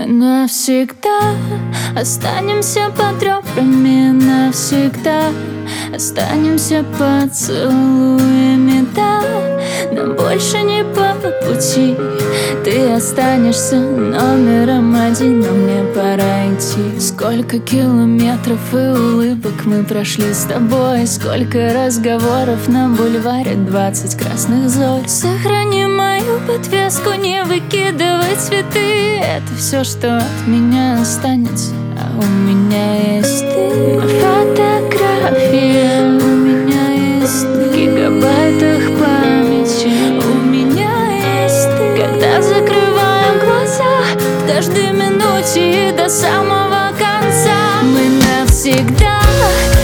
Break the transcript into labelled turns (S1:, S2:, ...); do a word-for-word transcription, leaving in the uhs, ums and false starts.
S1: Мы навсегда останемся под ребрами, навсегда останемся поцелуями, да. Нам больше не по пути, ты останешься номером один, но мне пора идти. Сколько километров и улыбок мы прошли с тобой, сколько разговоров на бульваре, двадцать красных зорь. Сохрани мою подвеску, не выкидывай цветы, это все, что от меня останется, а у меня есть ты. Фотография, у меня есть ты. В гигабайтах памяти у меня есть ты. Когда закрываем глаза, в каждой минуте и до самого конца мы навсегда